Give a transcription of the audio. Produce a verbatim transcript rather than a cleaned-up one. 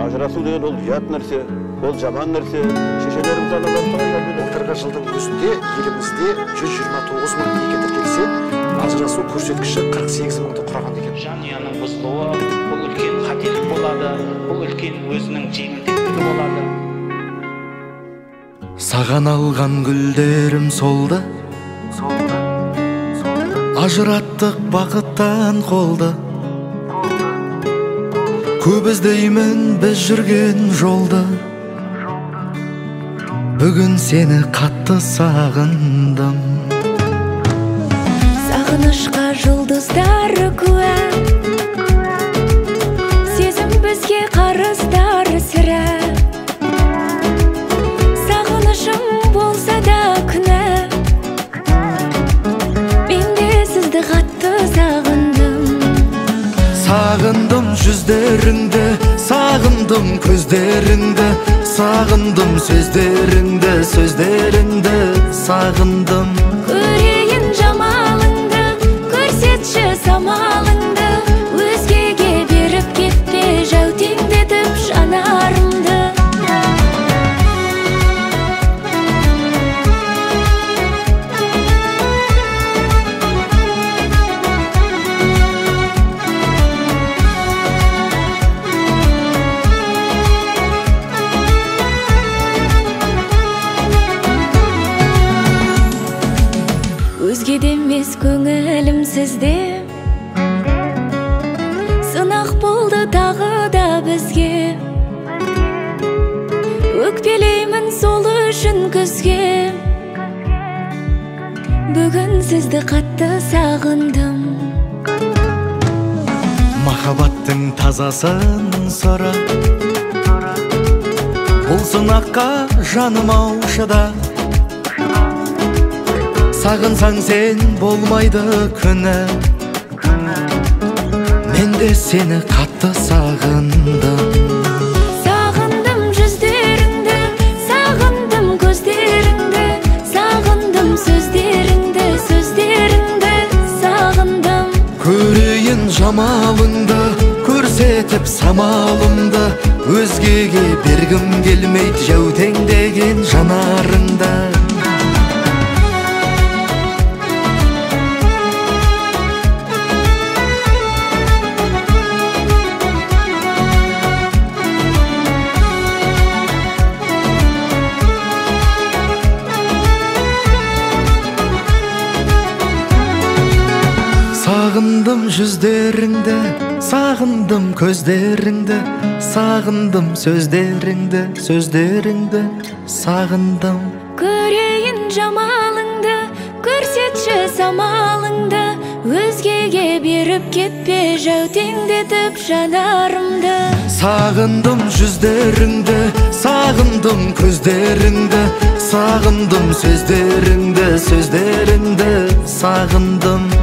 ажырасуу деген ол ұят нәрсе, ол жаман нәрсе. Шешелерimiz аналар той жайлы. былтырғы жылдың өзінде елімізде жүз жиырма тоғыз мың неке тіркелсе, ажырасу көрсеткіші қырық сегіз мыңды құраған екен. Жанұяның бұзылуы бұл үлкен қателік болады, бұл үлкен өзінің жеңілтектігі болады. Саған алған гүлдерім солды, ажыраттық бақыттан қолды. Көп іздеймін біз жүрген жолды, бүгін сені қатты сағындым. Сағынышқа жұлдыздары куә, сезім бізге қарыздар сірә. Сағынышым болса да күнә, мен де сізді қатты сағындым. Сағындым жүздеріңді, сағындым көздеріңді, сағындым сөздеріңді, сөздеріңді сағындым. Көрейін жамалыңды, көрсетші самалыңды, өзгеге беріп кетпе жәутеңдетіп жанарымды. Өзгеде емес көңілім сізде, сынақ болды тағы да бізге. Өкпелеймін сол үшін күзге, бүгін сізді қатты сағындым. Махаббаттың тазасын сұра, бұл сынаққа жаным аушыда. Сағынсаң сен болмайды күні, мен де сені қатты сағындым. Сағындым жүздеріңді, сағындым көздеріңді, сағындым сөздеріңді, сөздеріңді сағындым. Көрейін жамалыңды, көрсетіп самалымды, өзгеге бергім келмейді жәутеңдеген жанарыңды. Сағындым жүздеріңді, сағындым көздеріңді, сағындым сөздеріңді, сөздеріңді сағындым. Көрейін жамалыңды, көрсетші самалыңды, өзгеге беріп кетпе жәутеңдетіп жанарымды. Сағындым жүздеріңді, сағындым көздеріңді, сағындым сөздеріңді, сөздеріңді сағындым.